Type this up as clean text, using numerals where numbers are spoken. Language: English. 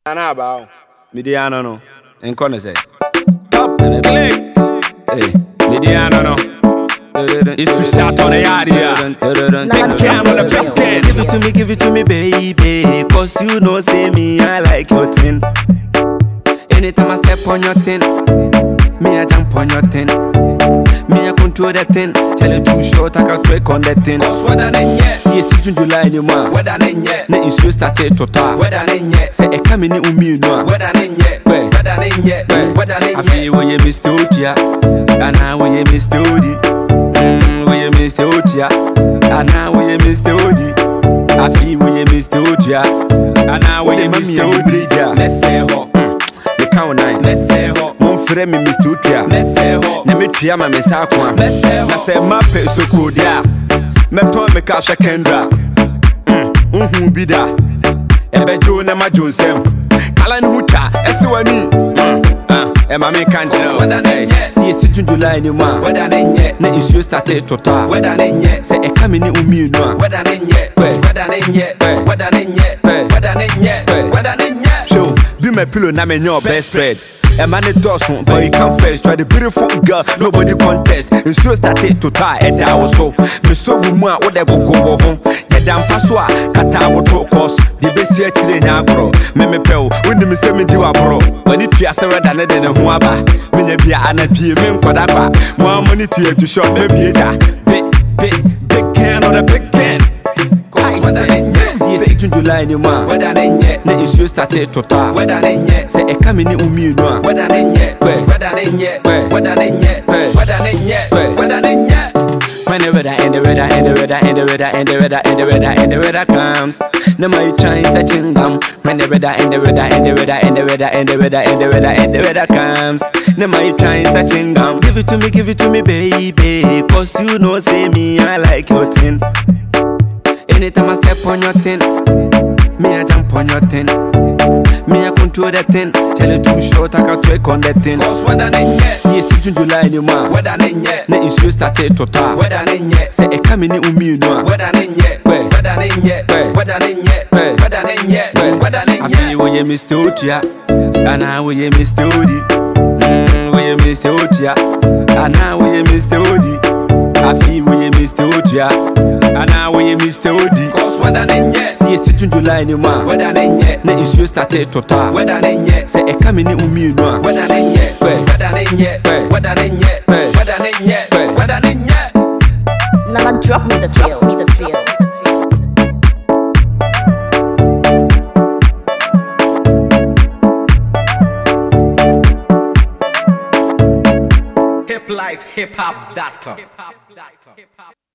Anaba, Midiano no, and Connoisseur. Top click. Hey, Midiano no. It's to shout on the area. Give it to me, baby. Cause you know, say me, I like your thing. Anytime I step on your thing, me I jump on your thing. Me I control that thing. Tell you too short, I can tweak on that thing. Cause what I need yet. See it's June July anymore. What I need yet. Ne issue started to talk. What I need yet. Say a coming in me no. What I need yet. What I need yet. What I need yet. I feel where you Mr. Otia. And now where you Mr. Odi. Where you Mr. Otia. And now where you Mr. Odi. I feel where you Mr. Otia. And now where you Mr. Odi. Let's say ho. The count 9. Let's say ho. Frame me Mr. Utia. Let's say ho. Na me tria ma me sakwa. Let's say ho. Na say map so cool dia. Me ton me ka Kendra. Bida. Ebe jo na ma Jonsem. Kala ni huta ese wani. E ma me kan jira. What I need yet. See it's June July ni ma. What I need yet. Na issue started to talk. What I need yet. Say e come ni umi no. What I need yet. What I need yet. What I need yet. What I need yet. What I need yet. Show be my pillow na me your best spread. A man it doesn't, but you can't face. Try the beautiful girl, nobody contest. And so started to tie a down so. Me so woman, what they go home. Yeah, damn passwa, kata would talk us. The best here today, bro. Me pel, when the miss me do a bro. When it is a red and then a huaba. Me be an appear, me kodaba. More money to show baby. Big can or a big can. What I need yet. See June July anymore. What I need yet. Na issue started to talk. What I need yet. Say a coming in umi no. What I need yet. What I need yet. What I need yet. What I need yet. What I need yet. When the weather comes, no my trying searching them. When the weather comes, no my trying searching them. Give it to me, baby. Cause you know, say me, I like your thing. Anytime I step on your thing, me I jump on your thing. Me I control that thing. Tell you too short, I can tweak on that thing. Cause what I need yet. See it's June July anymore. What I need yet. Na issue started to talk. What I need yet. Say a coming in umi no. What I need yet. What I need yet. What I need yet. What I need yet. What I need yet. I feel where you Mr. Otia. And now where you Mr. Odi. Where you Mr. Otia. And now where you Mr. Odi. I feel where you Mr. Otia. And now where you Mr. Odi. Cause what I need yet. See it's June July anymore. What I need yet. Na issue started to talk. What I need yet. Say a coming in umi no. What I need yet. What I need yet. What I need yet. What I need yet. What I need yet. Now drop me the feel. Hiplifehip-hop.com